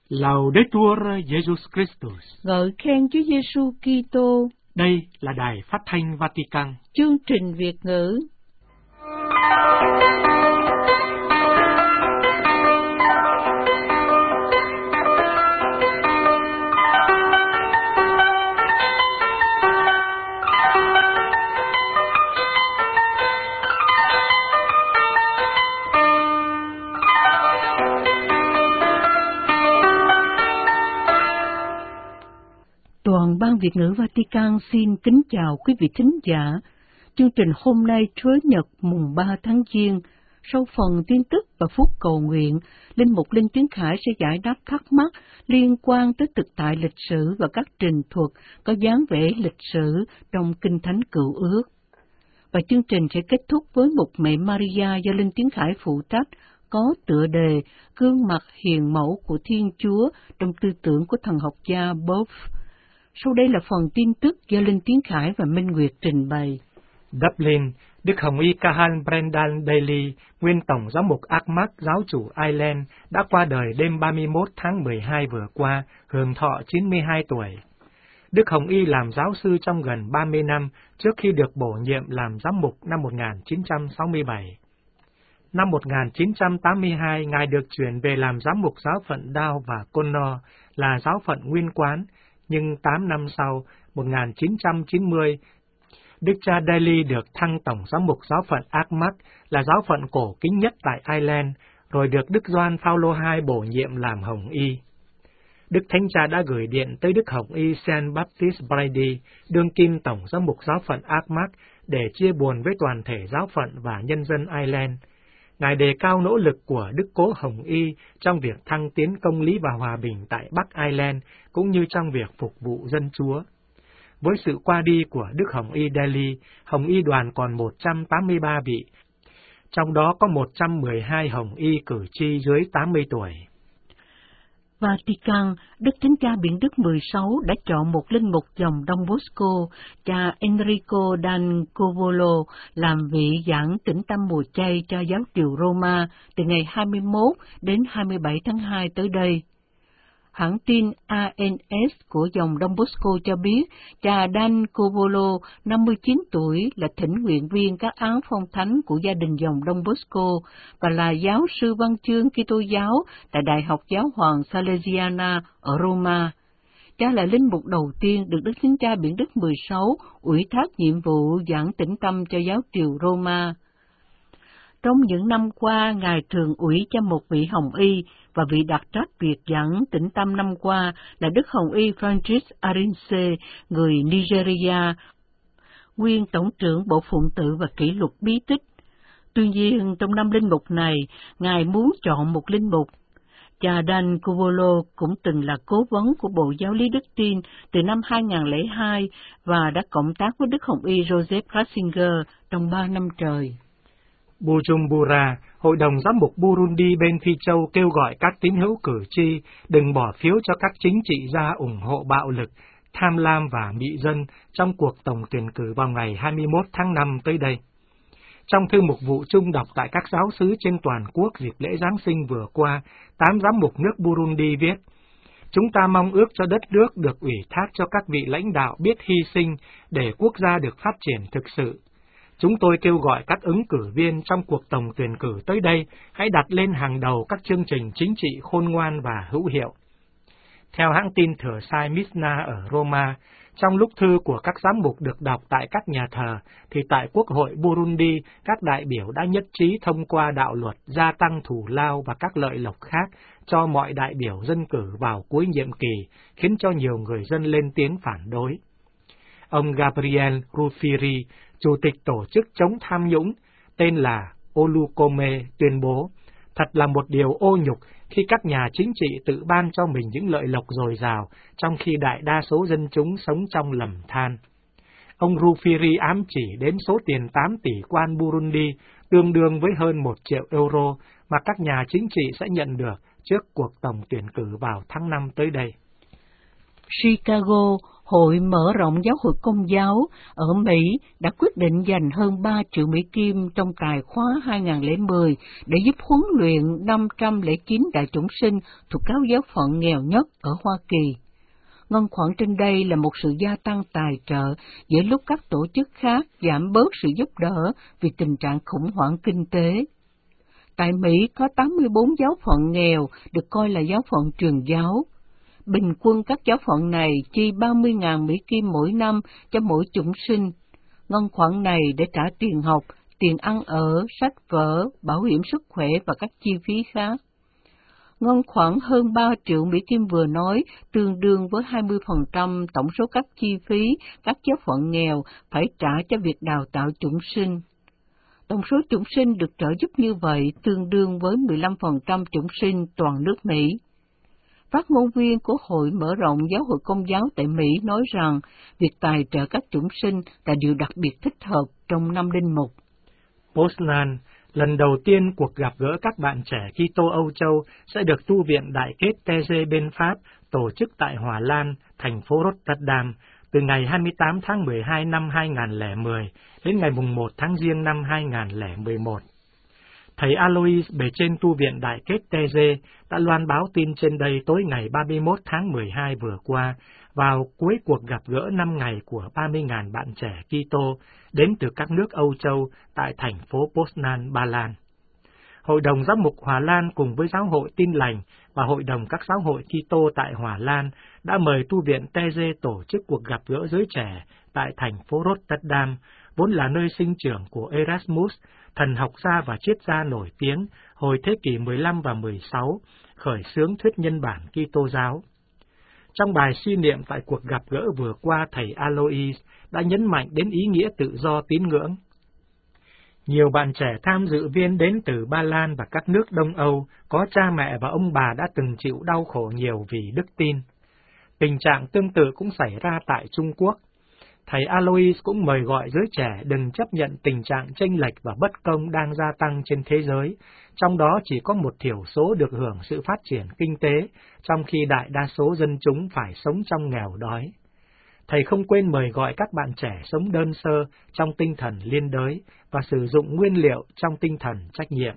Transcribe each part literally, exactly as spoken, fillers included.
Laudetur Jesus Christus. Ngợi khen Chúa Giêsu Kitô. Đây là Đài Phát thanh Vatican. Chương trình Việt ngữ. Toàn ban Việt ngữ Vatican xin kính chào quý vị thính giả. Chương trình hôm nay Chủ nhật mùng ba tháng Giêng, sau phần tin tức và phút cầu nguyện, Linh mục Linh Tiến Khải sẽ giải đáp thắc mắc liên quan tới thực tại lịch sử và các trình thuật có dáng vẻ lịch sử trong Kinh Thánh Cựu Ước. Và chương trình sẽ kết thúc với một Mẹ Maria do Linh Tiến Khải phụ trách, có tựa đề Gương mặt hiền mẫu của Thiên Chúa trong tư tưởng của thần học gia Boff. Sau đây là phần tin tức do Linh Tiến Khải và Minh Nguyệt trình bày. Dublin, Đức Hồng Y Cahan Brendan Daly, nguyên Tổng giám mục Armagh giáo chủ Ireland, đã qua đời đêm ba mươi mốt tháng mười hai vừa qua, hưởng thọ chín mươi hai tuổi. Đức Hồng Y làm giáo sư trong gần ba mươi năm trước khi được bổ nhiệm làm giám mục năm một nghìn chín trăm sáu mươi bảy. Năm một nghìn chín trăm tám mươi hai, Ngài được chuyển về làm giám mục giáo phận Down và Connor, là giáo phận nguyên quán, nhưng tám năm sau, một nghìn chín trăm chín mươi, Đức cha Daly được thăng tổng giám mục giáo phận Armagh, là giáo phận cổ kính nhất tại Ireland, rồi được Đức Gioan Phaolô hai bổ nhiệm làm Hồng Y. Đức Thánh Cha đã gửi điện tới Đức Hồng Y Saint Baptist Brady, đương kim tổng giám mục giáo phận Armagh, để chia buồn với toàn thể giáo phận và nhân dân Ireland. Ngài đề cao nỗ lực của Đức Cố Hồng Y trong việc thăng tiến công lý và hòa bình tại Bắc Ireland, cũng như trong việc phục vụ dân Chúa. Với sự qua đi của Đức Hồng Y Daly, Hồng Y đoàn còn một trăm tám mươi ba vị, trong đó có một trăm mười hai Hồng Y cử tri dưới tám mươi tuổi. Vatican, Đức Thánh Cha Biển Đức mười sáu đã chọn một linh mục dòng Don Bosco, cha Enrico Dan Covolo, làm vị giảng tĩnh tâm mùa chay cho giáo triều Roma từ ngày hai mươi mốt đến hai mươi bảy tháng hai tới đây. Hãng tin a en ét của dòng Don Bosco cho biết, cha Dan Covolo, năm mươi chín tuổi, là thỉnh nguyện viên các án phong thánh của gia đình dòng Don Bosco và là giáo sư văn chương Kitô giáo tại Đại học Giáo hoàng Salesiana ở Roma. Cha là linh mục đầu tiên được Đức Thánh Cha Biển Đức mười sáu ủy thác nhiệm vụ giảng tĩnh tâm cho giáo triều Roma. Trong những năm qua, Ngài thường ủy cho một vị Hồng Y, và vị đặc trách việc giảng tĩnh tâm năm qua là Đức Hồng Y Francis Arinze, người Nigeria, nguyên Tổng trưởng Bộ Phụng tự và Kỷ luật bí tích. Tuy nhiên, trong năm linh mục này, Ngài muốn chọn một linh mục. Cha Dan Covolo cũng từng là cố vấn của Bộ Giáo lý Đức Tin từ năm hai nghìn không trăm lẻ hai và đã cộng tác với Đức Hồng Y Joseph Ratzinger trong ba năm trời. Bujumbura, Hội đồng giám mục Burundi bên Phi Châu kêu gọi các tín hữu cử tri đừng bỏ phiếu cho các chính trị gia ủng hộ bạo lực, tham lam và mị dân trong cuộc tổng tuyển cử vào ngày hai mươi mốt tháng năm tới đây. Trong thư mục vụ chung đọc tại các giáo xứ trên toàn quốc dịp lễ Giáng sinh vừa qua, tám giám mục nước Burundi viết: Chúng ta mong ước cho đất nước được ủy thác cho các vị lãnh đạo biết hy sinh để quốc gia được phát triển thực sự. Chúng tôi kêu gọi các ứng cử viên trong cuộc tổng tuyển cử tới đây hãy đặt lên hàng đầu các chương trình chính trị khôn ngoan và hữu hiệu. Theo hãng tin Thừa Sai Misna ở Roma, trong lúc thư của các giám mục được đọc tại các nhà thờ, thì tại Quốc hội Burundi, các đại biểu đã nhất trí thông qua đạo luật gia tăng thù lao và các lợi lộc khác cho mọi đại biểu dân cử vào cuối nhiệm kỳ, khiến cho nhiều người dân lên tiếng phản đối. Ông Gabriel Rufiri, Chủ tịch Tổ chức chống tham nhũng, tên là Olukome, tuyên bố, thật là một điều ô nhục khi các nhà chính trị tự ban cho mình những lợi lộc dồi dào, trong khi đại đa số dân chúng sống trong lầm than. Ông Rufiri ám chỉ đến số tiền tám tỷ quan Burundi, tương đương với hơn một triệu euro, mà các nhà chính trị sẽ nhận được trước cuộc tổng tuyển cử vào tháng năm tới đây. Chicago, Hội mở rộng giáo hội Công giáo ở Mỹ đã quyết định dành hơn ba triệu Mỹ Kim trong tài khóa hai nghìn không trăm lẻ mười để giúp huấn luyện năm trăm lẻ chín đại chủng sinh thuộc các giáo phận nghèo nhất ở Hoa Kỳ. Ngân khoản trên đây là một sự gia tăng tài trợ giữa lúc các tổ chức khác giảm bớt sự giúp đỡ vì tình trạng khủng hoảng kinh tế. Tại Mỹ có tám mươi bốn giáo phận nghèo được coi là giáo phận truyền giáo. Bình quân các giáo phận này chi ba mươi nghìn Mỹ Kim mỗi năm cho mỗi chủng sinh. Ngân khoản này để trả tiền học, tiền ăn ở, sách vở, bảo hiểm sức khỏe và các chi phí khác. Ngân khoản hơn ba triệu Mỹ Kim vừa nói tương đương với hai mươi phần trăm tổng số các chi phí các giáo phận nghèo phải trả cho việc đào tạo chủng sinh. Tổng số chủng sinh được trợ giúp như vậy tương đương với mười lăm phần trăm chủng sinh toàn nước Mỹ. Phát ngôn viên của Hội mở rộng giáo hội Công giáo tại Mỹ nói rằng việc tài trợ các chủng sinh là điều đặc biệt thích hợp trong năm linh mục. Poznan, lần đầu tiên cuộc gặp gỡ các bạn trẻ Kitô Âu Châu sẽ được tu viện Đại kết Theze bên Pháp tổ chức tại Hòa Lan, thành phố Rotterdam, từ ngày hai mươi tám tháng mười hai năm hai nghìn không trăm lẻ mười đến ngày mùng một tháng Giêng năm hai nghìn không trăm lẻ mười một. Thầy Alois bề trên tu viện Đại kết Theze đã loan báo tin trên đây tối ngày ba mươi mốt tháng mười hai vừa qua, vào cuối cuộc gặp gỡ năm ngày của ba mươi nghìn bạn trẻ Kitô đến từ các nước Âu Châu tại thành phố Poznan, Ba Lan. Hội đồng Giám mục Hòa Lan cùng với Giáo hội Tin lành và Hội đồng các giáo hội Kitô tại Hòa Lan đã mời tu viện Theze tổ chức cuộc gặp gỡ giới trẻ tại thành phố Rotterdam, vốn là nơi sinh trưởng của Erasmus, thần học gia và triết gia nổi tiếng hồi thế kỷ mười lăm và mười sáu, khởi xướng thuyết nhân bản Kitô giáo. Trong bài suy niệm tại cuộc gặp gỡ vừa qua, thầy Alois đã nhấn mạnh đến ý nghĩa tự do tín ngưỡng. Nhiều bạn trẻ tham dự viên đến từ Ba Lan và các nước Đông Âu có cha mẹ và ông bà đã từng chịu đau khổ nhiều vì đức tin. Tình trạng tương tự cũng xảy ra tại Trung Quốc. Thầy Alois cũng mời gọi giới trẻ đừng chấp nhận tình trạng chênh lệch và bất công đang gia tăng trên thế giới, trong đó chỉ có một thiểu số được hưởng sự phát triển kinh tế, trong khi đại đa số dân chúng phải sống trong nghèo đói. Thầy không quên mời gọi các bạn trẻ sống đơn sơ trong tinh thần liên đới và sử dụng nguyên liệu trong tinh thần trách nhiệm.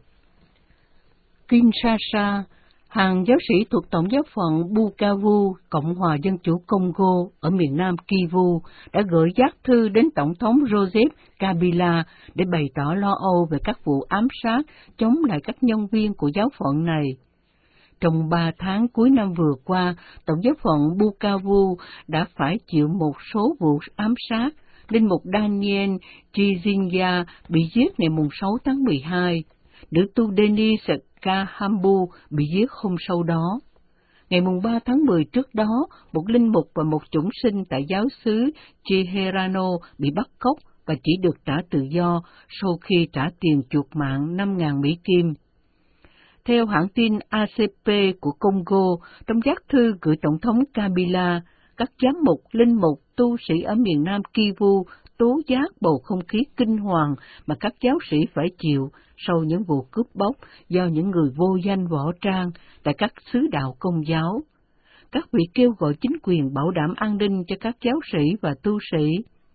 Kinshasa, hàng giáo sĩ thuộc Tổng giáo phận Bukavu, Cộng hòa Dân chủ Congo ở miền nam Kivu đã gửi giác thư đến Tổng thống Joseph Kabila để bày tỏ lo âu về các vụ ám sát chống lại các nhân viên của giáo phận này. Trong ba tháng cuối năm vừa qua, Tổng giáo phận Bukavu đã phải chịu một số vụ ám sát. Linh mục Daniel Chizinga bị giết ngày sáu tháng mười hai. Nữ tu Denise Kahambu bị giết hôm sau đó. Ngày ba tháng mười trước đó, một linh mục và một chủng sinh tại giáo xứ Chiherano bị bắt cóc và chỉ được trả tự do sau khi trả tiền chuộc mạng năm nghìn Mỹ Kim. Theo hãng tin A C P của Congo, trong giác thư gửi Tổng thống Kabila, các giám mục, linh mục, tu sĩ ở miền nam Kivu tố giác bầu không khí kinh hoàng mà các giáo sĩ phải chịu sau những vụ cướp bóc do những người vô danh võ trang tại các xứ đạo Công giáo. Các vị kêu gọi chính quyền bảo đảm an ninh cho các giáo sĩ và tu sĩ.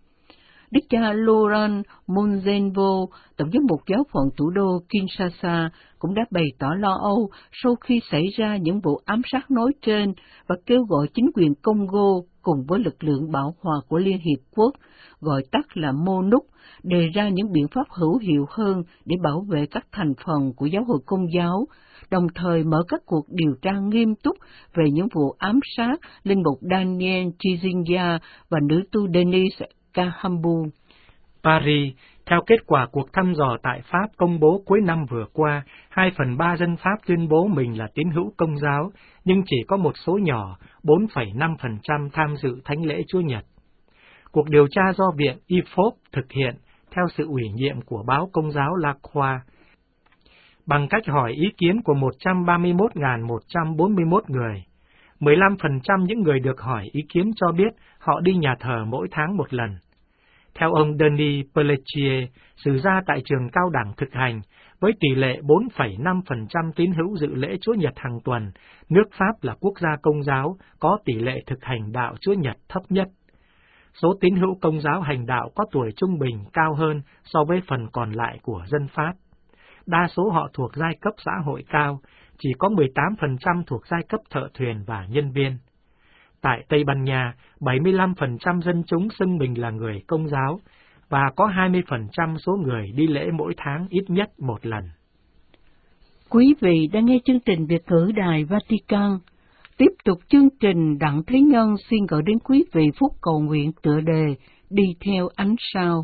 Đức cha Laurent Monzenvo, Tổng giám mục giáo phận thủ đô Kinshasa, cũng đã bày tỏ lo âu sau khi xảy ra những vụ ám sát nói trên và kêu gọi chính quyền Congo cùng với lực lượng bảo hòa của Liên Hiệp Quốc, gọi tắt là MONUC, đề ra những biện pháp hữu hiệu hơn để bảo vệ các thành phần của giáo hội Công giáo, đồng thời mở các cuộc điều tra nghiêm túc về những vụ ám sát linh mục Daniel Chizinga và nữ tu Denise Kahambu. Paris, theo kết quả cuộc thăm dò tại Pháp công bố cuối năm vừa qua, hai phần ba dân Pháp tuyên bố mình là tín hữu Công giáo, nhưng chỉ có một số nhỏ, bốn phẩy năm phần trăm tham dự thánh lễ Chúa Nhật. Cuộc điều tra do Viện I F O P thực hiện theo sự ủy nhiệm của báo Công giáo La Croix, bằng cách hỏi ý kiến của một trăm ba mươi mốt nghìn một trăm bốn mươi mốt người. mười lăm phần trăm những người được hỏi ý kiến cho biết họ đi nhà thờ mỗi tháng một lần. Theo ông Denis Pelletier, sử gia tại trường cao đẳng thực hành, với tỷ lệ bốn phẩy năm phần trăm tín hữu dự lễ Chúa Nhật hàng tuần, nước Pháp là quốc gia Công giáo có tỷ lệ thực hành đạo Chúa Nhật thấp nhất. Số tín hữu Công giáo hành đạo có tuổi trung bình cao hơn so với phần còn lại của dân Pháp. Đa số họ thuộc giai cấp xã hội cao, chỉ có mười tám phần trăm thuộc giai cấp thợ thuyền và nhân viên. Tại Tây Ban Nha, bảy mươi lăm phần trăm dân chúng xưng mình là người Công giáo, và có hai mươi phần trăm số người đi lễ mỗi tháng ít nhất một lần. Quý vị đang nghe chương trình Việt ngữ Đài Vatican. Tiếp tục chương trình, Đặng Thế Nhân xin gửi đến quý vị phút cầu nguyện tựa đề Đi theo ánh sao.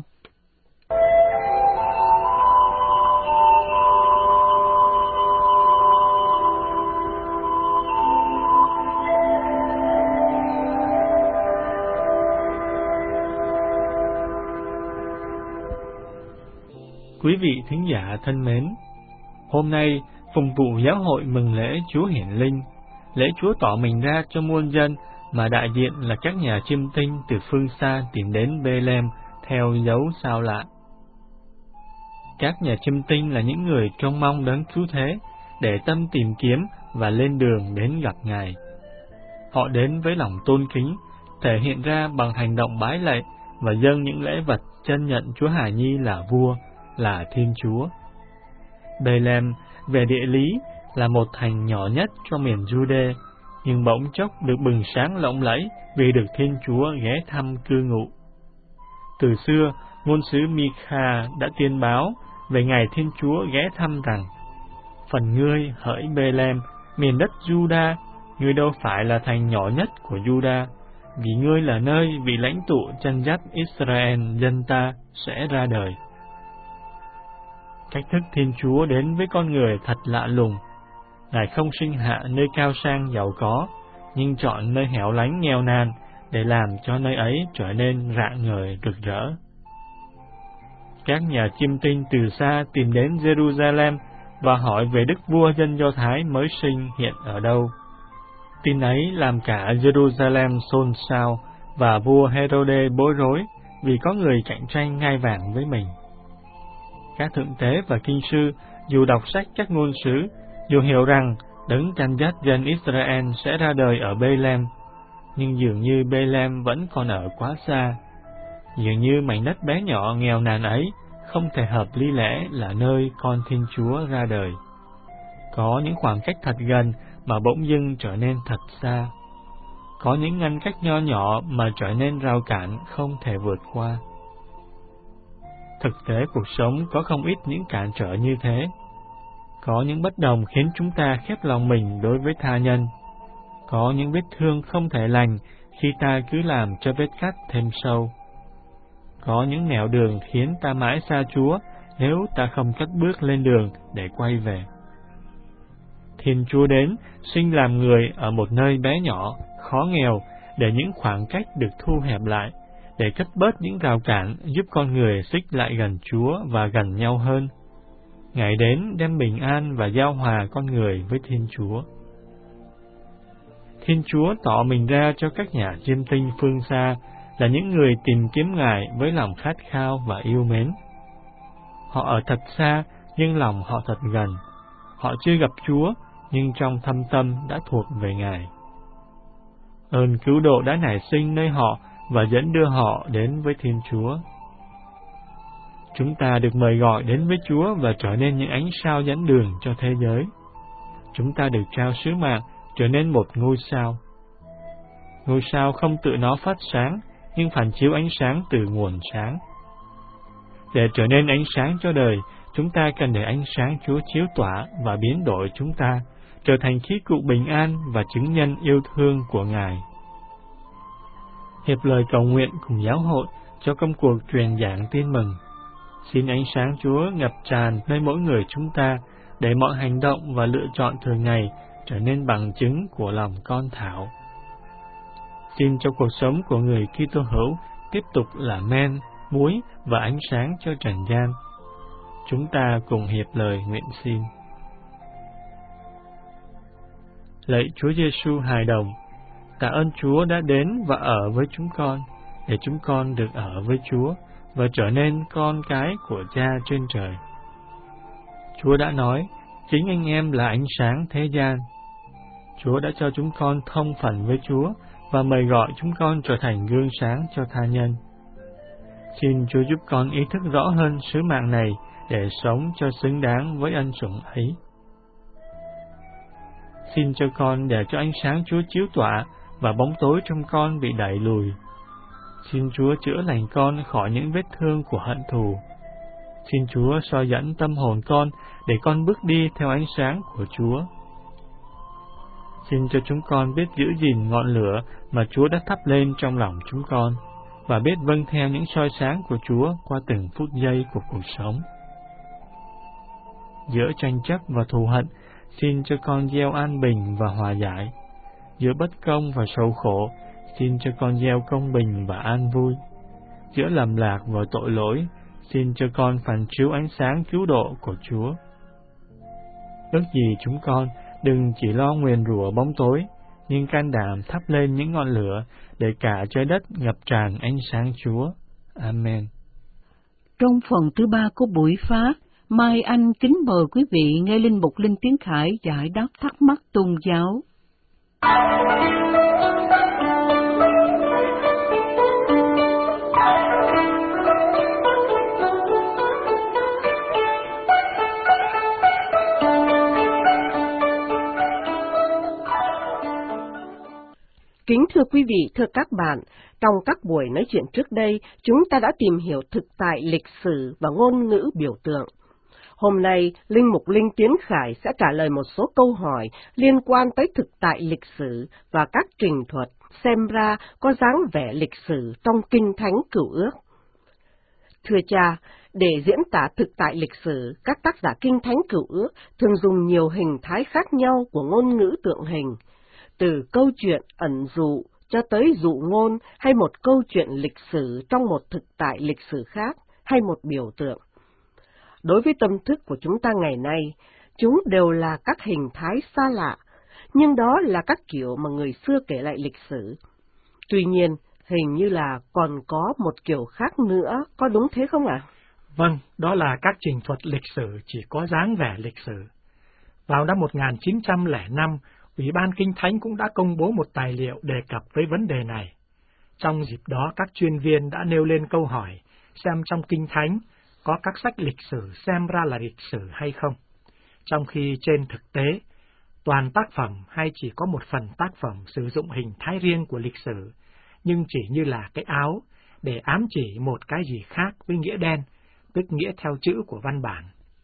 Quý vị thính giả thân mến, hôm nay phụng vụ giáo hội mừng lễ Chúa Hiển Linh, lễ Chúa tỏ mình ra cho muôn dân mà đại diện là các nhà chiêm tinh từ phương xa tìm đến Bê-lem theo dấu sao lạ. Các nhà chiêm tinh là những người trông mong đấng cứu thế để tâm tìm kiếm và lên đường đến gặp Ngài. Họ đến với lòng tôn kính, thể hiện ra bằng hành động bái lạy và dâng những lễ vật chân nhận Chúa Hài Nhi là vua, là Thiên Chúa. Bê-lem về địa lý là một thành nhỏ nhất trong miền Giu-đê, nhưng bỗng chốc được bừng sáng lộng lẫy vì được Thiên Chúa ghé thăm cư ngụ. Từ xưa, ngôn sứ Mi-kha đã tiên báo về ngày Thiên Chúa ghé thăm rằng: Phần ngươi hỡi Bê-lem, miền đất Giu-đa, ngươi đâu phải là thành nhỏ nhất của Giu-đa, vì ngươi là nơi vị lãnh tụ chân dắt Israel dân ta sẽ ra đời. Cách thức Thiên Chúa đến với con người thật lạ lùng. Ngài không sinh hạ nơi cao sang giàu có, nhưng chọn nơi hẻo lánh nghèo nàn để làm cho nơi ấy trở nên rạng ngời rực rỡ. Các nhà chiêm tinh từ xa tìm đến Jerusalem và hỏi về đức vua dân Do Thái mới sinh hiện ở đâu. Tin ấy làm cả Jerusalem xôn xao và vua Herode bối rối vì có người cạnh tranh ngai vàng với mình. Các thượng tế và kinh sư dù đọc sách các ngôn sứ, dù hiểu rằng đấng chăn dắt dân Israel sẽ ra đời ở Bê-lem, nhưng dường như Bê-lem vẫn còn ở quá xa. Dường như mảnh đất bé nhỏ nghèo nàn ấy không thể hợp lý lẽ là nơi con Thiên Chúa ra đời. Có những khoảng cách thật gần mà bỗng dưng trở nên thật xa. Có những ngăn cách nho nhỏ mà trở nên rào cản không thể vượt qua. Thực tế cuộc sống có không ít những cản trở như thế. Có những bất đồng khiến chúng ta khép lòng mình đối với tha nhân. Có những vết thương không thể lành khi ta cứ làm cho vết cắt thêm sâu. Có những nẻo đường khiến ta mãi xa Chúa nếu ta không cất bước lên đường để quay về. Thiên Chúa đến, sinh làm người ở một nơi bé nhỏ, khó nghèo, để những khoảng cách được thu hẹp lại, để cất bớt những rào cản giúp con người xích lại gần Chúa và gần nhau hơn. Ngài đến đem bình an và giao hòa con người với Thiên Chúa. Thiên Chúa tỏ mình ra cho các nhà chiêm tinh phương xa là những người tìm kiếm Ngài với lòng khát khao và yêu mến. Họ ở thật xa, nhưng lòng họ thật gần. Họ chưa gặp Chúa, nhưng trong thâm tâm đã thuộc về Ngài. Ơn cứu độ đã nảy sinh nơi họ và dẫn đưa họ đến với Thiên Chúa. Chúng ta được mời gọi đến với Chúa và trở nên những ánh sao dẫn đường cho thế giới. Chúng ta được trao sứ mạng trở nên một ngôi sao. Ngôi sao không tự nó phát sáng, nhưng phản chiếu ánh sáng từ nguồn sáng. Để trở nên ánh sáng cho đời, chúng ta cần để ánh sáng Chúa chiếu tỏa và biến đổi chúng ta, trở thành khí cụ bình an và chứng nhân yêu thương của Ngài. Hiệp lời cầu nguyện cùng giáo hội cho công cuộc truyền giảng tin mừng. Xin ánh sáng Chúa ngập tràn nơi mỗi người chúng ta, để mọi hành động và lựa chọn thường ngày trở nên bằng chứng của lòng con thảo. Xin cho cuộc sống của người Kitô hữu tiếp tục là men, muối và ánh sáng cho trần gian. Chúng ta cùng hiệp lời nguyện xin. Lạy Chúa Giêsu hài đồng, tạ ơn Chúa đã đến và ở với chúng con, để chúng con được ở với Chúa và trở nên con cái của Cha trên trời. Chúa đã nói, chính anh em là ánh sáng thế gian. Chúa đã cho chúng con thông phần với Chúa và mời gọi chúng con trở thành gương sáng cho tha nhân. Xin Chúa giúp con ý thức rõ hơn sứ mạng này để sống cho xứng đáng với ân sủng ấy. Xin cho con để cho ánh sáng Chúa chiếu tỏa và bóng tối trong con bị đẩy lùi. Xin Chúa chữa lành con khỏi những vết thương của hận thù. Xin Chúa soi dẫn tâm hồn con để con bước đi theo ánh sáng của Chúa. Xin cho chúng con biết giữ gìn ngọn lửa mà Chúa đã thắp lên trong lòng chúng con, và biết vâng theo những soi sáng của Chúa qua từng phút giây của cuộc sống. Giữa tranh chấp và thù hận, xin cho con gieo an bình và hòa giải. Giữa bất công và sầu khổ, xin cho con gieo công bình và an vui. Giữa lầm lạc và tội lỗi, xin cho con phản chiếu ánh sáng cứu độ của Chúa. Ước gì chúng con đừng chỉ lo nguyền rủa bóng tối, nhưng can đảm thắp lên những ngọn lửa để cả trái đất ngập tràn ánh sáng Chúa. Amen. Trong phần thứ ba của buổi phát, Mai Anh kính mời quý vị nghe Linh Mục Linh Tiến Khải giải đáp thắc mắc tôn giáo. Kính thưa quý vị, thưa các bạn, trong các buổi nói chuyện trước đây, chúng ta đã tìm hiểu thực tại lịch sử và ngôn ngữ biểu tượng. Hôm nay, Linh Mục Linh Tiến Khải sẽ trả lời một số câu hỏi liên quan tới thực tại lịch sử và các trình thuật xem ra có dáng vẻ lịch sử trong Kinh Thánh Cựu Ước. Thưa cha, để diễn tả thực tại lịch sử, các tác giả Kinh Thánh Cựu Ước thường dùng nhiều hình thái khác nhau của ngôn ngữ tượng hình, từ câu chuyện ẩn dụ cho tới dụ ngôn hay một câu chuyện lịch sử trong một thực tại lịch sử khác hay một biểu tượng. Đối với tâm thức của chúng ta ngày nay, chúng đều là các hình thái xa lạ, nhưng đó là các kiểu mà người xưa kể lại lịch sử. Tuy nhiên, hình như là còn có một kiểu khác nữa, có đúng thế không ạ? Vâng, đó là các trình thuật lịch sử chỉ có dáng vẻ lịch sử. Vào năm một nghìn chín trăm lẻ năm, Ủy ban Kinh Thánh cũng đã công bố một tài liệu đề cập với vấn đề này. Trong dịp đó, các chuyên viên đã nêu lên câu hỏi xem trong Kinh Thánh có các sách lịch sử xem ra là lịch sử hay không, trong khi trên thực tế, toàn tác phẩm hay chỉ có một phần tác phẩm sử dụng hình thái riêng của lịch sử, nhưng chỉ như là cái áo để ám chỉ một cái gì khác với nghĩa đen, tức nghĩa theo chữ của văn bản.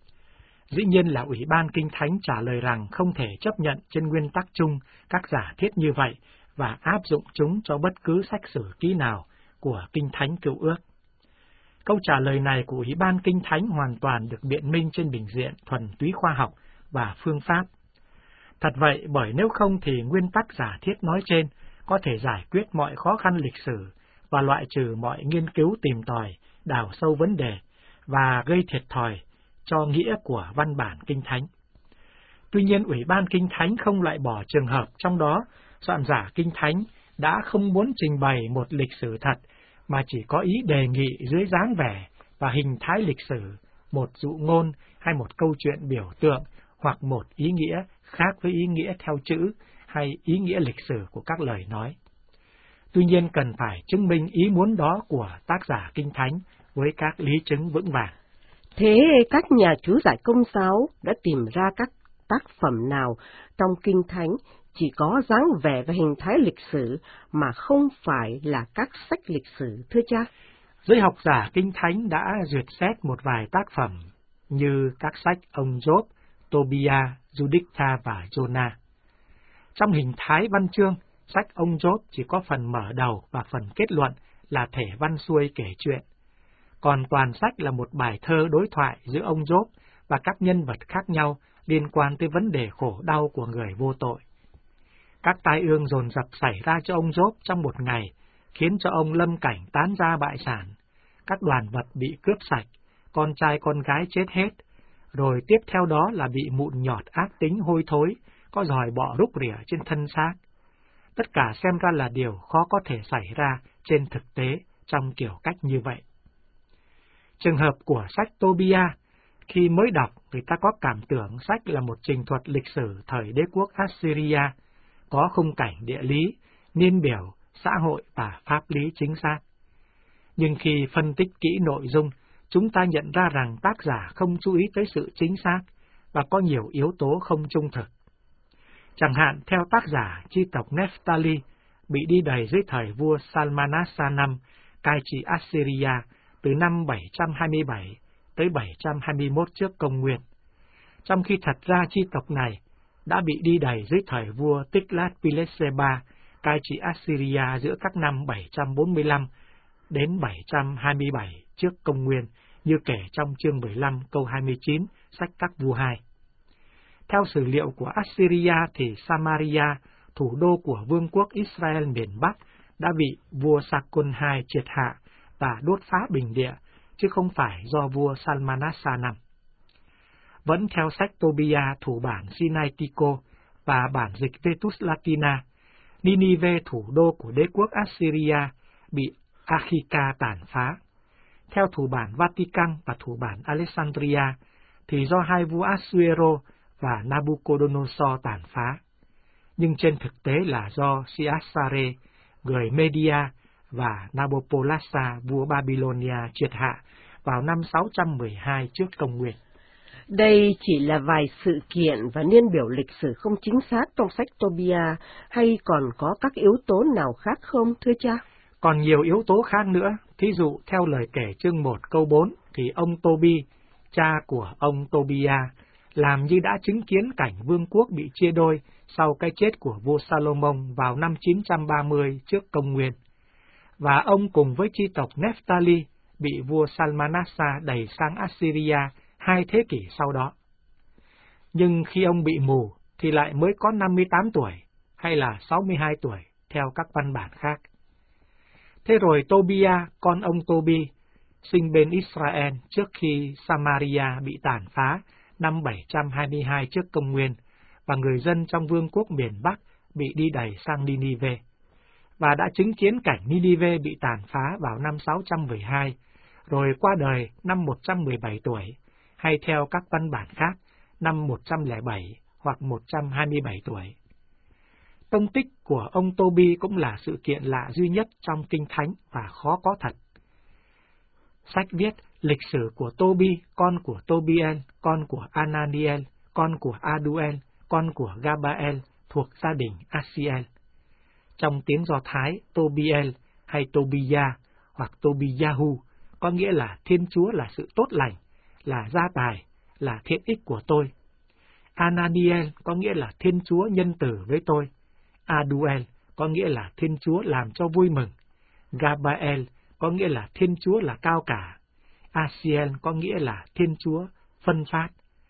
Dĩ nhiên là Ủy ban Kinh Thánh trả lời rằng không thể chấp nhận trên nguyên tắc chung các giả thiết như vậy và áp dụng chúng cho bất cứ sách sử ký nào của Kinh Thánh Cựu Ước. Câu trả lời này của Ủy ban Kinh Thánh hoàn toàn được biện minh trên bình diện thuần túy khoa học và phương pháp. Thật vậy, bởi nếu không thì nguyên tắc giả thiết nói trên có thể giải quyết mọi khó khăn lịch sử và loại trừ mọi nghiên cứu tìm tòi, đào sâu vấn đề và gây thiệt thòi cho nghĩa của văn bản Kinh Thánh. Tuy nhiên, Ủy ban Kinh Thánh không loại bỏ trường hợp trong đó soạn giả Kinh Thánh đã không muốn trình bày một lịch sử thật, mà chỉ có ý đề nghị dưới dáng vẻ và hình thái lịch sử, một dụ ngôn hay một câu chuyện biểu tượng hoặc một ý nghĩa khác với ý nghĩa theo chữ hay ý nghĩa lịch sử của các lời nói. Tuy nhiên, cần phải chứng minh ý muốn đó của tác giả Kinh Thánh với các lý chứng vững vàng. Thế các nhà chú giải Công giáo đã tìm ra các tác phẩm nào trong Kinh Thánh chỉ có dáng vẻ và hình thái lịch sử mà không phải là các sách lịch sử, thưa cha? Giới học giả Kinh Thánh đã duyệt xét một vài tác phẩm như các sách ông Job, Tobia, Judicta và Jonah. Trong hình thái văn chương, sách ông Job chỉ có phần mở đầu và phần kết luận là thể văn xuôi kể chuyện. Còn toàn sách là một bài thơ đối thoại giữa ông Job và các nhân vật khác nhau liên quan tới vấn đề khổ đau của người vô tội. Các tai ương dồn dập xảy ra cho ông Job trong một ngày, khiến cho ông lâm cảnh tán gia bại sản. Các đoàn vật bị cướp sạch, con trai con gái chết hết, rồi tiếp theo đó là bị mụn nhọt ác tính hôi thối, có giòi bọ rúc rỉa trên thân xác. Tất cả xem ra là điều khó có thể xảy ra trên thực tế trong kiểu cách như vậy. Trường hợp của sách Tobia, Khi mới đọc, người ta có cảm tưởng sách là một trình thuật lịch sử thời đế quốc Assyria, có khung cảnh địa lý, niên biểu, xã hội và pháp lý chính xác. Nhưng khi phân tích kỹ nội dung, chúng ta nhận ra rằng tác giả không chú ý tới sự chính xác và có nhiều yếu tố không trung thực. Chẳng hạn, theo tác giả, chi tộc Nephtali bị đi đày dưới thời vua Salmanassar năm, cai trị Assyria từ năm bảy trăm hai mươi bảy tới bảy trăm hai mươi mốt trước công nguyên, trong khi thật ra chi tộc này đã bị đi đày dưới thời vua Tiglath-Pileser ba, cai trị Assyria giữa các năm bảy trăm bốn mươi lăm đến bảy trăm hai mươi bảy trước công nguyên, như kể trong chương mười lăm câu hai mươi chín, sách Các Vua hai. Theo sử liệu của Assyria thì Samaria, thủ đô của vương quốc Israel miền Bắc, đã bị vua Sargon hai triệt hạ và đốt phá bình địa, chứ không phải do vua Salmanassar năm. Vẫn theo sách Tobia thủ bản Sinaiticus và bản dịch Vetus Latina, Ninive, thủ đô của đế quốc Assyria, bị Akhika tàn phá. Theo thủ bản Vatican và thủ bản Alexandria, thì do hai vua Assuero và Nabucodonosor tàn phá. Nhưng trên thực tế là do Siassare, người Media, và Nabopolassar, vua Babylonia, triệt hạ vào năm sáu trăm mười hai trước công nguyên. Đây chỉ là vài sự kiện và niên biểu lịch sử không chính xác trong sách Tobia, hay còn có các yếu tố nào khác không, thưa cha? Còn nhiều yếu tố khác nữa. Thí dụ, theo lời kể chương một câu bốn, thì ông Tobi, cha của ông Tobia, làm như đã chứng kiến cảnh vương quốc bị chia đôi sau cái chết của vua Salomon vào năm chín trăm ba mươi trước công nguyên. Và ông cùng với chi tộc Nephtali bị vua Salmanassar đẩy sang Assyria hai thế kỷ sau đó. Nhưng khi ông bị mù thì lại mới có năm mươi tám tuổi hay là sáu mươi hai tuổi theo các văn bản khác. Thế rồi Tobia, con ông Tobi, sinh bên Israel trước khi Samaria bị tàn phá năm bảy trăm hai mươi hai trước công nguyên, và người dân trong vương quốc miền Bắc bị đi đày sang Ninive, và đã chứng kiến cảnh Ninive bị tàn phá vào năm sáu trăm mười hai, rồi qua đời năm một trăm mười bảy tuổi, hay theo các văn bản khác, năm một trăm lẻ bảy hoặc một trăm hai mươi bảy tuổi. Tông tích của ông Tobi cũng là sự kiện lạ duy nhất trong Kinh Thánh và khó có thật. Sách viết lịch sử của Tobi, con của Tobiel, con của Ananiel, con của Aduel, con của Gabael, thuộc gia đình Asiel. Trong tiếng Do Thái, Tobiel hay Tobiah hoặc Tobiyahu có nghĩa là Thiên Chúa là sự tốt lành, là gia tài, là thiện ích của tôi. Ananiel có nghĩa là Thiên Chúa nhân từ với tôi. Aduel có nghĩa là Thiên Chúa làm cho vui mừng. Gabael có nghĩa là Thiên Chúa là cao cả. Asiel có nghĩa là Thiên Chúa phân phát.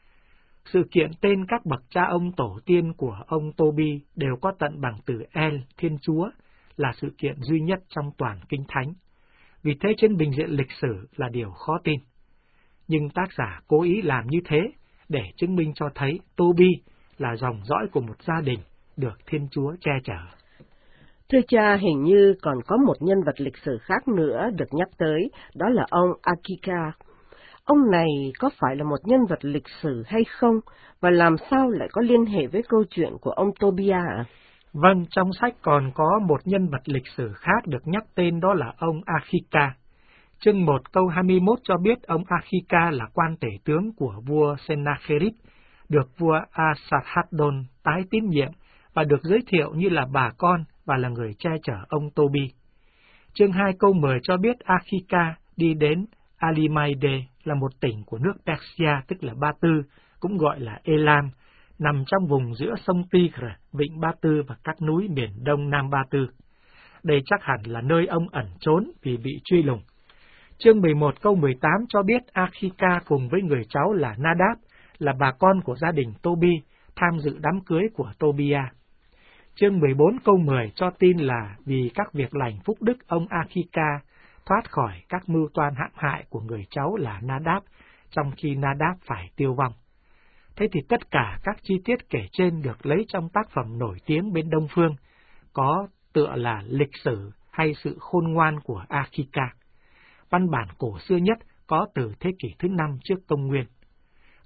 Sự kiện tên các bậc cha ông tổ tiên của ông Tobi đều có tận bằng từ El, Thiên Chúa, là sự kiện duy nhất trong toàn Kinh Thánh. Vì thế trên bình diện lịch sử là điều khó tin. Nhưng tác giả cố ý làm như thế để chứng minh cho thấy Tobi là dòng dõi của một gia đình được Thiên Chúa che chở. Thưa cha, hình như còn có một nhân vật lịch sử khác nữa được nhắc tới, đó là ông Akhika. Ông này có phải là một nhân vật lịch sử hay không, và làm sao lại có liên hệ với câu chuyện của ông Tobia ạ? Vâng, trong sách còn có một nhân vật lịch sử khác được nhắc tên, đó là ông Akhika. Chương một câu hai mươi mốt cho biết ông Akhika là quan tể tướng của vua Sennacherib, được vua Asarhaddon tái tín nhiệm và được giới thiệu như là bà con và là người che chở ông Tobi. Chương hai câu mười cho biết Akhika đi đến Alimaide, là một tỉnh của nước Persia, tức là Ba Tư, cũng gọi là Elam, nằm trong vùng giữa sông Tigre, vịnh Ba Tư và các núi miền đông Nam Ba Tư. Đây chắc hẳn là nơi ông ẩn trốn vì bị truy lùng. Chương mười một câu mười tám cho biết Akhika cùng với người cháu là Nadab, là bà con của gia đình Tobi, tham dự đám cưới của Tobia. Chương mười bốn câu mười cho tin là vì các việc lành phúc đức, ông Akhika thoát khỏi các mưu toan hãm hại của người cháu là Nadab, trong khi Nadab phải tiêu vong. Thế thì tất cả các chi tiết kể trên được lấy trong tác phẩm nổi tiếng bên Đông Phương, có tựa là Lịch sử hay Sự khôn ngoan của Akhika. Văn bản cổ xưa nhất có từ thế kỷ thứ năm trước công nguyên.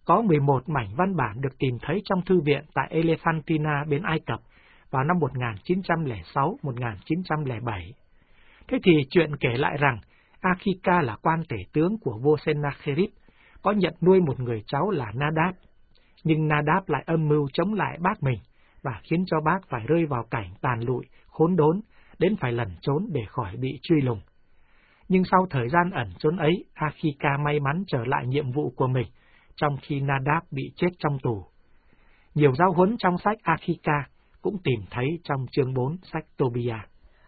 có mười một mảnh văn bản được tìm thấy trong thư viện tại Elephantina bên Ai Cập vào năm một nghìn chín trăm lẻ sáu đến một nghìn chín trăm lẻ bảy. Thế thì chuyện kể lại rằng Akhika là quan tể tướng của vua Sennacherib, có nhận nuôi một người cháu là Nadab, nhưng Nadab lại âm mưu chống lại bác mình và khiến cho bác phải rơi vào cảnh tàn lụi, khốn đốn, đến phải lẩn trốn để khỏi bị truy lùng. Nhưng sau thời gian ẩn trốn ấy, Akhika may mắn trở lại nhiệm vụ của mình, trong khi Nadab bị chết trong tù. Nhiều giáo huấn trong sách Akhika cũng tìm thấy trong chương bốn sách Tobia.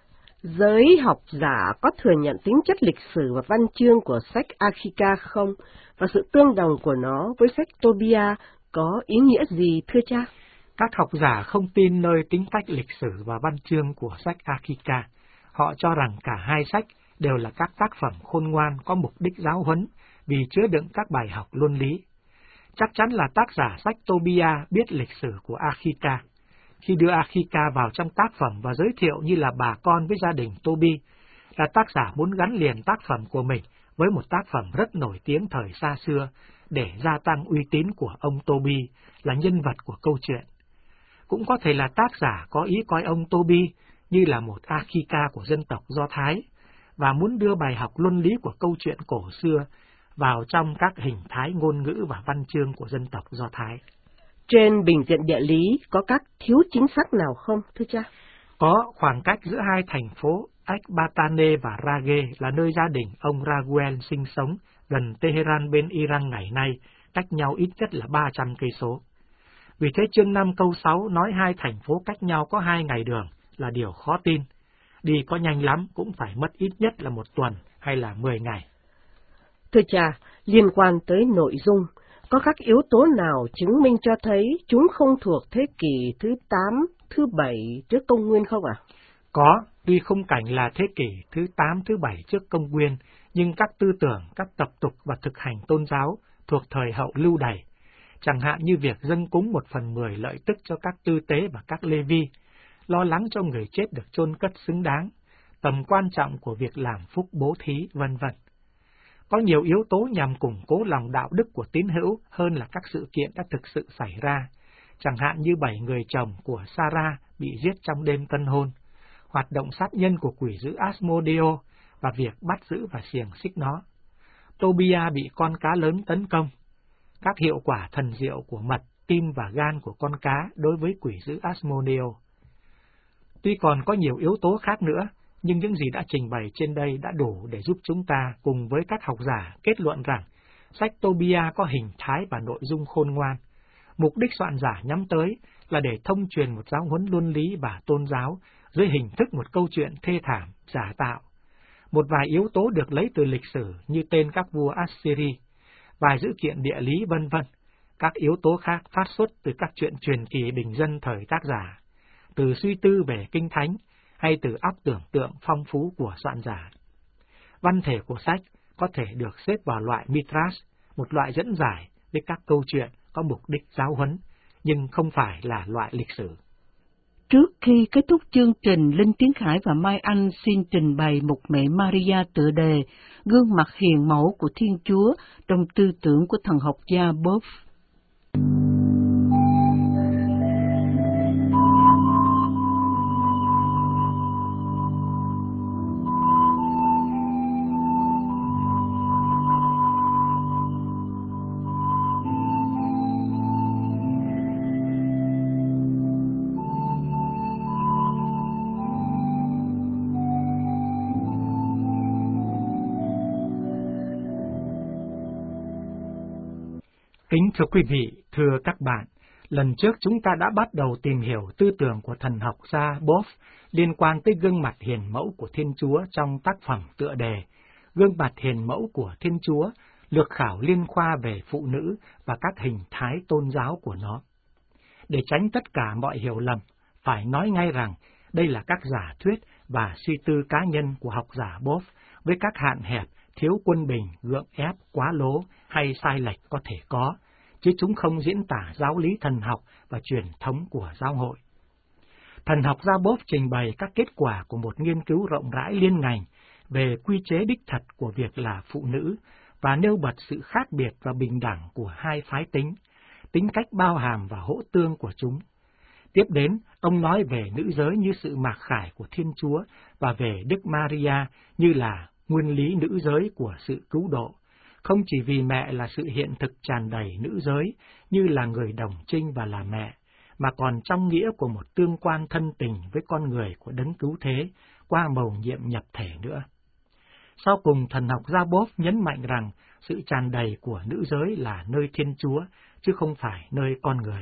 Giới học giả có thừa nhận tính chất lịch sử và văn chương của sách Akhika không, và sự tương đồng của nó với sách Tobia có ý nghĩa gì thưa cha? Các học giả không tin nơi tính cách lịch sử và văn chương của sách Akhika. Họ cho rằng cả hai sách đều là các tác phẩm khôn ngoan có mục đích giáo huấn vì chứa đựng các bài học luân lý. Chắc chắn là tác giả sách Tobia biết lịch sử của Akhika. Khi đưa Akhika vào trong tác phẩm và giới thiệu như là bà con với gia đình Tobi, là tác giả muốn gắn liền tác phẩm của mình với một tác phẩm rất nổi tiếng thời xa xưa để gia tăng uy tín của ông Tobi là nhân vật của câu chuyện. Cũng có thể là tác giả có ý coi ông Tobi như là một Akhika của dân tộc Do Thái và muốn đưa bài học luân lý của câu chuyện cổ xưa vào trong các hình thái ngôn ngữ và văn chương của dân tộc Do Thái. Trên bình diện địa lý có các thiếu chính xác nào không, thưa cha? Có, khoảng cách giữa hai thành phố Ecbatane và Rage là nơi gia đình ông Raguel sinh sống gần Tehran bên Iran ngày nay, cách nhau ít nhất là ba trăm cây số. Vì thế chương năm câu sáu nói hai thành phố cách nhau có hai ngày đường là điều khó tin. Đi có nhanh lắm cũng phải mất ít nhất là một tuần hay là mười ngày. Thưa cha, liên quan tới nội dung, có các yếu tố nào chứng minh cho thấy chúng không thuộc thế kỷ thứ tám, thứ bảy trước công nguyên không ạ? À? Có, tuy khung cảnh là thế kỷ thứ tám, thứ bảy trước công nguyên, nhưng các tư tưởng, các tập tục và thực hành tôn giáo thuộc thời hậu lưu đày, chẳng hạn như việc dâng cúng một phần mười lợi tức cho các tư tế và các lê vi, lo lắng cho người chết được chôn cất xứng đáng, tầm quan trọng của việc làm phúc bố thí, vân vân. Có nhiều yếu tố nhằm củng cố lòng đạo đức của tín hữu hơn là các sự kiện đã thực sự xảy ra, chẳng hạn như bảy người chồng của Sarah bị giết trong đêm tân hôn, hoạt động sát nhân của quỷ dữ Asmodeo và việc bắt giữ và xiềng xích nó. Tobia bị con cá lớn tấn công, các hiệu quả thần diệu của mật, tim và gan của con cá đối với quỷ dữ Asmodeo. Tuy còn có nhiều yếu tố khác nữa, nhưng những gì đã trình bày trên đây đã đủ để giúp chúng ta cùng với các học giả kết luận rằng sách Tobia có hình thái và nội dung khôn ngoan. Mục đích soạn giả nhắm tới là để thông truyền một giáo huấn luân lý và tôn giáo dưới hình thức một câu chuyện thê thảm, giả tạo. Một vài yếu tố được lấy từ lịch sử như tên các vua Assyri, vài dữ kiện địa lý vân vân. Các yếu tố khác phát xuất từ các chuyện truyền kỳ bình dân thời tác giả, từ suy tư về kinh thánh, hay từ óc tưởng tượng phong phú của soạn giả. Văn thể của sách có thể được xếp vào loại Midrash, một loại dẫn giải với các câu chuyện có mục đích giáo huấn, nhưng không phải là loại lịch sử. Trước khi kết thúc chương trình, Linh Tiến Khải và Mai Anh xin trình bày Mục Mẹ Maria tựa đề Gương mặt hiền mẫu của Thiên Chúa trong tư tưởng của thần học gia Boff. Kính thưa quý vị, thưa các bạn, lần trước chúng ta đã bắt đầu tìm hiểu tư tưởng của thần học gia Boff liên quan tới gương mặt hiền mẫu của Thiên Chúa trong tác phẩm tựa đề Gương mặt hiền mẫu của Thiên Chúa, lược khảo liên khoa về phụ nữ và các hình thái tôn giáo của nó. Để tránh tất cả mọi hiểu lầm, phải nói ngay rằng đây là các giả thuyết và suy tư cá nhân của học giả Boff với các hạn hẹp, thiếu quân bình, gượng ép, quá lố hay sai lệch có thể có, chứ chúng không diễn tả giáo lý thần học và truyền thống của giáo hội. Thần học gia Boff trình bày các kết quả của một nghiên cứu rộng rãi liên ngành về quy chế đích thật của việc là phụ nữ và nêu bật sự khác biệt và bình đẳng của hai phái tính, tính cách bao hàm và hỗ tương của chúng. Tiếp đến, ông nói về nữ giới như sự mặc khải của Thiên Chúa và về Đức Maria như là nguyên lý nữ giới của sự cứu độ, không chỉ vì mẹ là sự hiện thực tràn đầy nữ giới như là người đồng trinh và là mẹ, mà còn trong nghĩa của một tương quan thân tình với con người của đấng cứu thế qua mầu nhiệm nhập thể nữa. Sau cùng, thần học Gia-bốp nhấn mạnh rằng sự tràn đầy của nữ giới là nơi Thiên Chúa, chứ không phải nơi con người.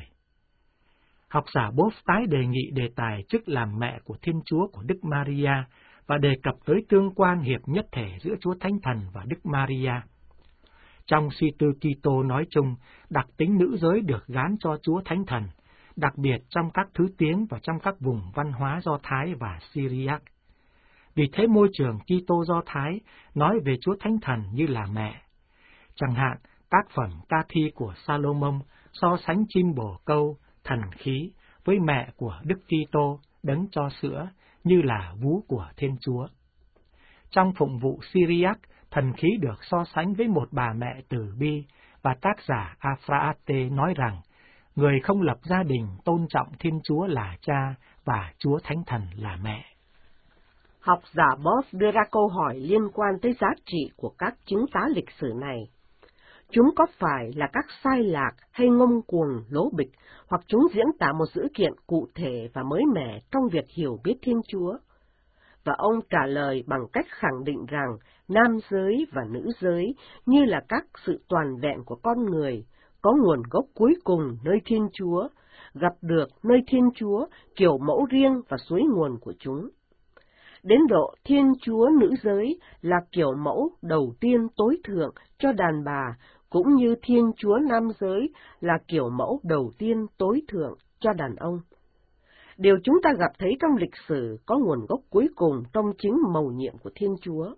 Học giả Bốp tái đề nghị đề tài chức làm mẹ của Thiên Chúa của Đức Maria và đề cập tới tương quan hiệp nhất thể giữa Chúa Thánh Thần và Đức Maria. Trong suy tư Kitô nói chung, đặc tính nữ giới được gán cho Chúa Thánh Thần, đặc biệt trong các thứ tiếng và trong các vùng văn hóa Do Thái và Syriac. Vì thế môi trường Kitô Do Thái nói về Chúa Thánh Thần như là mẹ. Chẳng hạn, tác phẩm ca thi của Salomon so sánh chim bồ câu, thần khí với mẹ của Đức Kitô đấng cho sữa như là vú của Thiên Chúa. Trong phụng vụ Syriac, thần khí được so sánh với một bà mẹ từ bi, và tác giả Aphrate nói rằng người không lập gia đình tôn trọng Thiên Chúa là cha và Chúa Thánh Thần là mẹ. Học giả Boss đưa ra câu hỏi liên quan tới giá trị của các chứng tá lịch sử này. Chúng có phải là các sai lạc hay ngông cuồng lố bịch, hoặc chúng diễn tả một dữ kiện cụ thể và mới mẻ trong việc hiểu biết Thiên Chúa? Và ông trả lời bằng cách khẳng định rằng nam giới và nữ giới như là các sự toàn vẹn của con người, có nguồn gốc cuối cùng nơi Thiên Chúa, gặp được nơi Thiên Chúa kiểu mẫu riêng và suối nguồn của chúng. Đến độ Thiên Chúa nữ giới là kiểu mẫu đầu tiên tối thượng cho đàn bà, cũng như Thiên Chúa nam giới là kiểu mẫu đầu tiên tối thượng cho đàn ông. Điều chúng ta gặp thấy trong lịch sử có nguồn gốc cuối cùng trong chính mầu nhiệm của Thiên Chúa.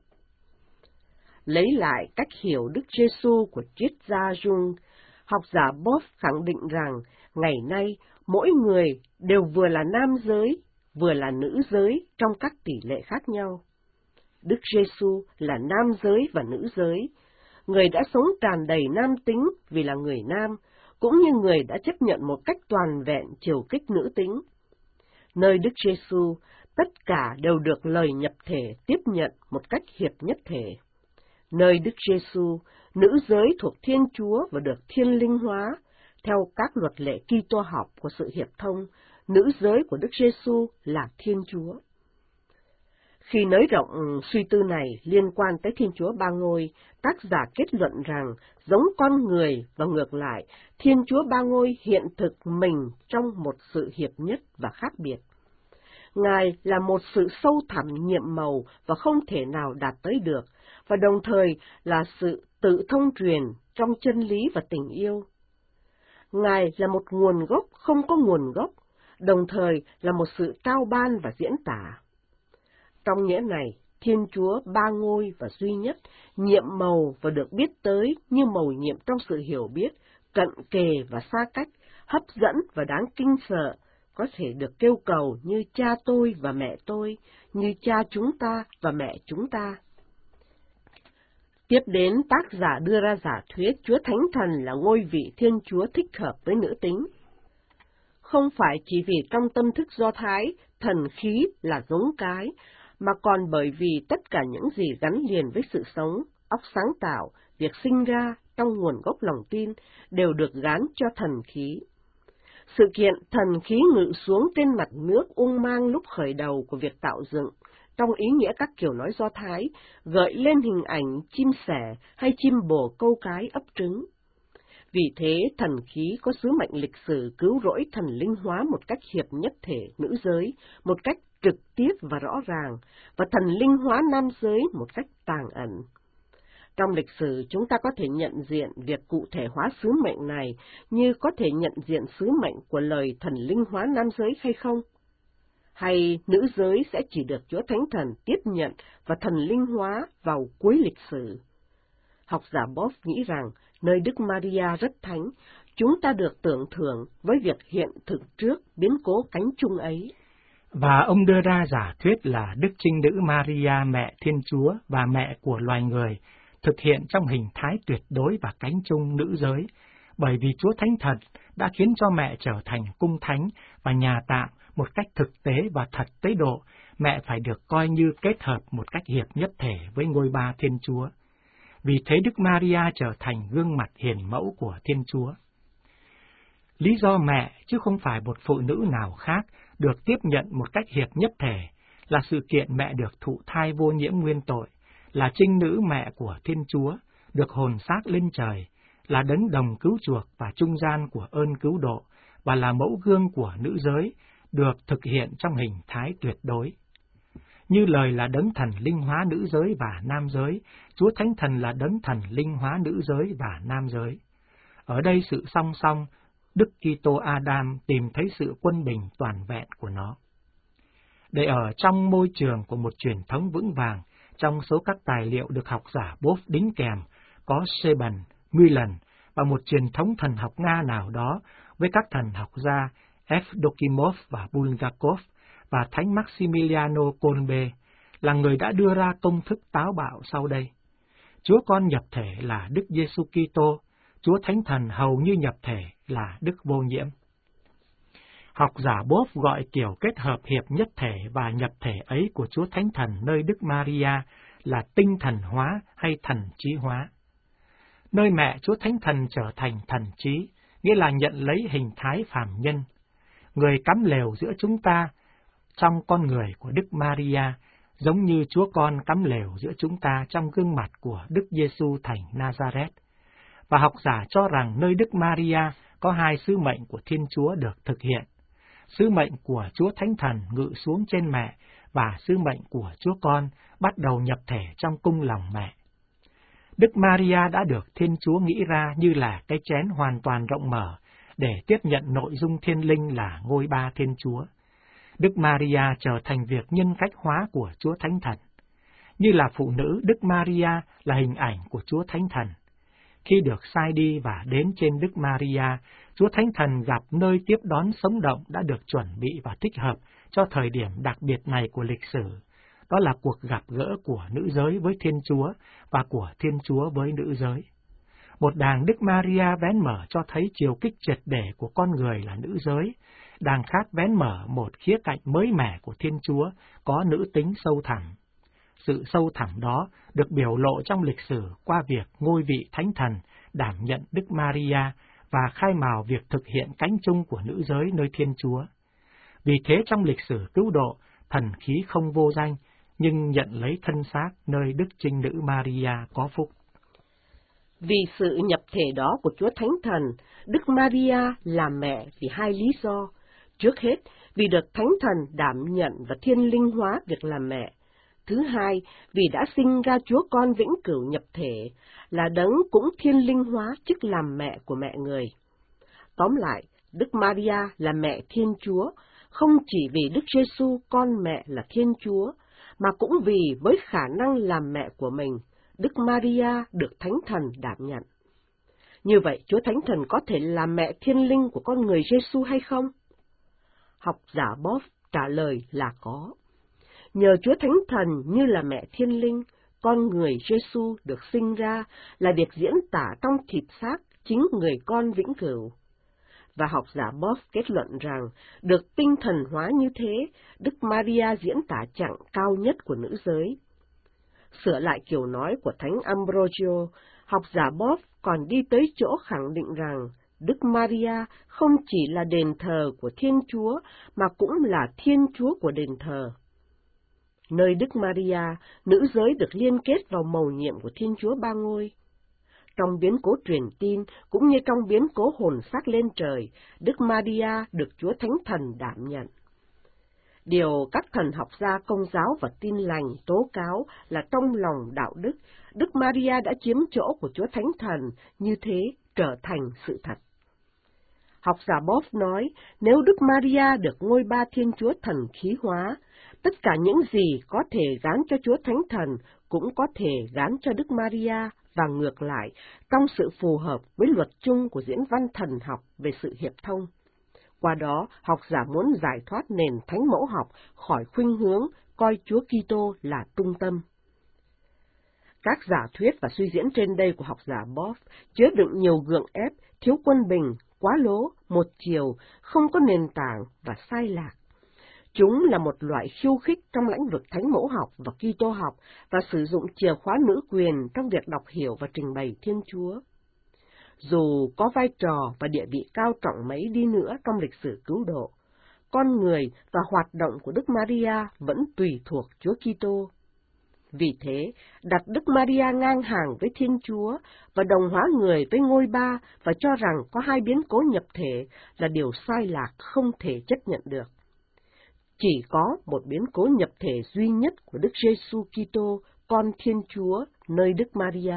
Lấy lại cách hiểu Đức Giêsu của triết gia Jung, học giả Boff khẳng định rằng ngày nay mỗi người đều vừa là nam giới, vừa là nữ giới trong các tỷ lệ khác nhau. Đức Giêsu là nam giới và nữ giới. Người đã sống tràn đầy nam tính vì là người nam, cũng như người đã chấp nhận một cách toàn vẹn chiều kích nữ tính. Nơi Đức Giêsu, tất cả đều được lời nhập thể tiếp nhận một cách hiệp nhất thể. Nơi Đức Giêsu, nữ giới thuộc Thiên Chúa và được thiên linh hóa, theo các luật lệ Kitô học của sự hiệp thông, nữ giới của Đức Giêsu là Thiên Chúa. Khi nới rộng suy tư này liên quan tới Thiên Chúa Ba Ngôi, tác giả kết luận rằng, giống con người và ngược lại, Thiên Chúa Ba Ngôi hiện thực mình trong một sự hiệp nhất và khác biệt. Ngài là một sự sâu thẳm nhiệm màu và không thể nào đạt tới được, và đồng thời là sự tự thông truyền trong chân lý và tình yêu. Ngài là một nguồn gốc không có nguồn gốc, đồng thời là một sự trao ban và diễn tả. Trong nghĩa này, Thiên Chúa ba ngôi và duy nhất, nhiệm màu và được biết tới như mầu nhiệm trong sự hiểu biết, cận kề và xa cách, hấp dẫn và đáng kinh sợ, có thể được kêu cầu như cha tôi và mẹ tôi, như cha chúng ta và mẹ chúng ta. Tiếp đến, tác giả đưa ra giả thuyết Chúa Thánh Thần là ngôi vị Thiên Chúa thích hợp với nữ tính. Không phải chỉ vì trong tâm thức Do Thái, thần khí là giống cái, mà còn bởi vì tất cả những gì gắn liền với sự sống, óc sáng tạo, việc sinh ra trong nguồn gốc lòng tin đều được gán cho thần khí. Sự kiện thần khí ngự xuống trên mặt nước ung mang lúc khởi đầu của việc tạo dựng, trong ý nghĩa các kiểu nói Do Thái, gợi lên hình ảnh chim sẻ hay chim bồ câu cái ấp trứng. Vì thế, thần khí có sứ mệnh lịch sử cứu rỗi thần linh hóa một cách hiệp nhất thể nữ giới, một cách trực tiếp và rõ ràng, và thần linh hóa nam giới một cách tàng ẩn. Trong lịch sử, chúng ta có thể nhận diện việc cụ thể hóa sứ mệnh này như có thể nhận diện sứ mệnh của lời thần linh hóa nam giới hay không? Hay nữ giới sẽ chỉ được Chúa Thánh Thần tiếp nhận và thần linh hóa vào cuối lịch sử? Học giả Boff nghĩ rằng, nơi Đức Maria rất thánh, chúng ta được tưởng thưởng với việc hiện thực trước biến cố cánh chung ấy. Và ông đưa ra giả thuyết là Đức Trinh Nữ Maria, mẹ Thiên Chúa và mẹ của loài người, thực hiện trong hình thái tuyệt đối và cánh chung nữ giới, bởi vì Chúa Thánh Thần đã khiến cho mẹ trở thành cung thánh và nhà tạm một cách thực tế và thật tế độ. Mẹ phải được coi như kết hợp một cách hiệp nhất thể với ngôi Ba Thiên Chúa. Vì thế Đức Maria trở thành gương mặt hiền mẫu của Thiên Chúa. Lý do mẹ, chứ không phải một phụ nữ nào khác, được tiếp nhận một cách hiệp nhất thể, là sự kiện mẹ được thụ thai vô nhiễm nguyên tội, là trinh nữ mẹ của Thiên Chúa, được hồn xác lên trời, là đấng đồng cứu chuộc và trung gian của ơn cứu độ, và là mẫu gương của nữ giới, được thực hiện trong hình thái tuyệt đối. Như lời là đấng thần linh hóa nữ giới và nam giới, Chúa Thánh Thần là đấng thần linh hóa nữ giới và nam giới. Ở đây sự song song, Đức Kitô Adam tìm thấy sự quân bình toàn vẹn của nó. Để ở trong môi trường của một truyền thống vững vàng, trong số các tài liệu được học giả Boff đính kèm, có Seban, Milan và một truyền thống thần học Nga nào đó với các thần học gia Evdokimov và Bulgakov và Thánh Maximiliano Kolbe, là người đã đưa ra công thức táo bạo sau đây. Chúa Con nhập thể là Đức Giêsu Kitô, Chúa Thánh Thần hầu như nhập thể là Đức Vô Nhiễm. Học giả Boff gọi kiểu kết hợp hiệp nhất thể và nhập thể ấy của Chúa Thánh Thần nơi Đức Maria là tinh thần hóa hay thần trí hóa. Nơi mẹ Chúa Thánh Thần trở thành thần trí, nghĩa là nhận lấy hình thái phàm nhân. Người cắm lều giữa chúng ta trong con người của Đức Maria, giống như Chúa Con cắm lều giữa chúng ta trong gương mặt của Đức Giêsu thành Nazareth. Và học giả cho rằng nơi Đức Maria có hai sứ mệnh của Thiên Chúa được thực hiện. Sứ mệnh của Chúa Thánh Thần ngự xuống trên mẹ và sứ mệnh của Chúa Con bắt đầu nhập thể trong cung lòng mẹ. Đức Maria đã được Thiên Chúa nghĩ ra như là cái chén hoàn toàn rộng mở để tiếp nhận nội dung thiên linh là ngôi Ba Thiên Chúa. Đức Maria trở thành việc nhân cách hóa của Chúa Thánh Thần. Như là phụ nữ, Đức Maria là hình ảnh của Chúa Thánh Thần. Khi được sai đi và đến trên Đức Maria, Chúa Thánh Thần gặp nơi tiếp đón sống động đã được chuẩn bị và thích hợp cho thời điểm đặc biệt này của lịch sử. Đó là cuộc gặp gỡ của nữ giới với Thiên Chúa và của Thiên Chúa với nữ giới. Một đàng Đức Maria vén mở cho thấy chiều kích triệt để của con người là nữ giới, đàng khác vén mở một khía cạnh mới mẻ của Thiên Chúa có nữ tính sâu thẳm. Sự sâu thẳm đó được biểu lộ trong lịch sử qua việc ngôi vị Thánh Thần đảm nhận Đức Maria và khai mào việc thực hiện cánh chung của nữ giới nơi Thiên Chúa. Vì thế trong lịch sử cứu độ, thần khí không vô danh, nhưng nhận lấy thân xác nơi Đức Trinh Nữ Maria có phúc. Vì sự nhập thể đó của Chúa Thánh Thần, Đức Maria là mẹ vì hai lý do. Trước hết, vì được Thánh Thần đảm nhận và thiên linh hóa việc làm mẹ. Thứ hai, vì đã sinh ra Chúa Con vĩnh cửu nhập thể, là đấng cũng thiên linh hóa chức làm mẹ của mẹ người. Tóm lại, Đức Maria là mẹ Thiên Chúa, không chỉ vì Đức Giêsu con mẹ là Thiên Chúa, mà cũng vì với khả năng làm mẹ của mình, Đức Maria được Thánh Thần đảm nhận. Như vậy, Chúa Thánh Thần có thể là mẹ thiên linh của con người Giêsu hay không? Học giả Boff trả lời là có. Nhờ Chúa Thánh Thần như là mẹ thiên linh, con người Giêsu được sinh ra là việc diễn tả trong thịt xác chính người con vĩnh cửu. Và học giả Boff kết luận rằng, được tinh thần hóa như thế, Đức Maria diễn tả trạng cao nhất của nữ giới. Sửa lại kiểu nói của Thánh Ambrogio, học giả Boff còn đi tới chỗ khẳng định rằng, Đức Maria không chỉ là đền thờ của Thiên Chúa, mà cũng là Thiên Chúa của đền thờ. Nơi Đức Maria, nữ giới được liên kết vào mầu nhiệm của Thiên Chúa Ba Ngôi. Trong biến cố truyền tin, cũng như trong biến cố hồn xác lên trời, Đức Maria được Chúa Thánh Thần đảm nhận. Điều các thần học gia Công giáo và Tin lành tố cáo là trong lòng đạo đức, Đức Maria đã chiếm chỗ của Chúa Thánh Thần, như thế trở thành sự thật. Học giả Boff nói, nếu Đức Maria được ngôi Ba Thiên Chúa thần khí hóa, tất cả những gì có thể gán cho Chúa Thánh Thần cũng có thể gán cho Đức Maria, và ngược lại, trong sự phù hợp với luật chung của diễn văn thần học về sự hiệp thông. Qua đó, học giả muốn giải thoát nền thánh mẫu học khỏi khuynh hướng coi Chúa Kitô là trung tâm. Các giả thuyết và suy diễn trên đây của học giả Boff chứa đựng nhiều gượng ép, thiếu quân bình, quá lố, một chiều, không có nền tảng và sai lạc. Chúng là một loại khiêu khích trong lĩnh vực thánh mẫu học và Kitô học và sử dụng chìa khóa nữ quyền trong việc đọc hiểu và trình bày Thiên Chúa. Dù có vai trò và địa vị cao trọng mấy đi nữa trong lịch sử cứu độ, con người và hoạt động của Đức Maria vẫn tùy thuộc Chúa Kitô. Vì thế, đặt Đức Maria ngang hàng với Thiên Chúa và đồng hóa người với ngôi Ba và cho rằng có hai biến cố nhập thể là điều sai lạc không thể chấp nhận được. Chỉ có một biến cố nhập thể duy nhất của Đức Giêsu Kitô, con Thiên Chúa, nơi Đức Maria.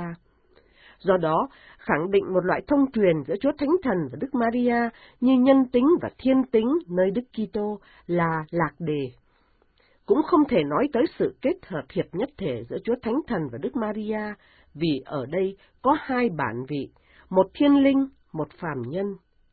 Do đó, khẳng định một loại thông truyền giữa Chúa Thánh Thần và Đức Maria như nhân tính và thiên tính nơi Đức Kitô là lạc đề. Cũng không thể nói tới sự kết hợp hiệp nhất thể giữa Chúa Thánh Thần và Đức Maria, vì ở đây có hai bản vị, một thiên linh, một phàm nhân.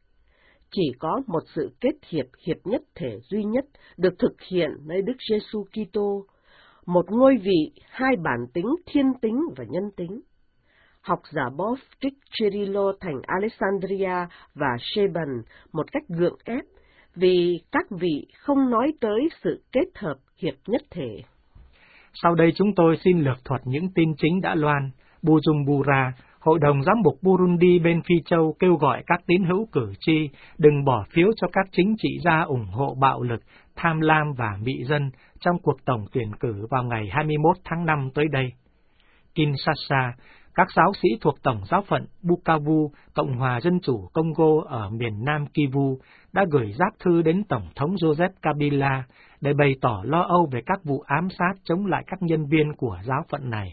Chỉ có một sự kết hiệp hiệp nhất thể duy nhất được thực hiện nơi Đức Giêsu Kitô, một ngôi vị, hai bản tính thiên tính và nhân tính. Học giả Boff trích Cyrilo thành Alexandria và Sheban một cách gượng ép, vì các vị không nói tới sự kết hợp hiệp nhất thể. Sau đây chúng tôi xin lược thuật những tin chính đã loan. Bujumbura, Hội đồng Giám mục Burundi bên Phi Châu kêu gọi các tín hữu cử tri đừng bỏ phiếu cho các chính trị gia ủng hộ bạo lực, tham lam và mị dân trong cuộc tổng tuyển cử vào ngày hai mươi mốt tháng năm tới đây. Kinshasa, các giáo sĩ thuộc Tổng giáo phận Bukavu, Cộng hòa Dân chủ Congo ở miền Nam Kivu đã gửi giáp thư đến Tổng thống Joseph Kabila để bày tỏ lo âu về các vụ ám sát chống lại các nhân viên của giáo phận này.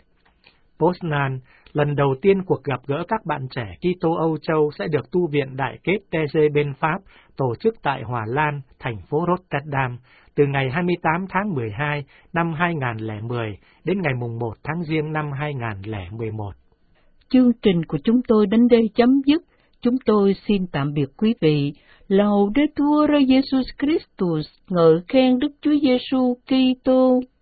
Poznan, lần đầu tiên cuộc gặp gỡ các bạn trẻ Kitô Âu Châu sẽ được tu viện Đại kết tê giê bên Pháp tổ chức tại Hòa Lan, thành phố Rotterdam, từ ngày hai mươi tám tháng mười hai năm hai nghìn không trăm lẻ mười đến ngày mùng một tháng Giêng năm hai nghìn không trăm lẻ mười một. Chương trình của chúng tôi đến đây chấm dứt. Chúng tôi xin tạm biệt quý vị. Laudetur Jesus Christus, ngợi khen Đức Chúa Giêsu Kitô.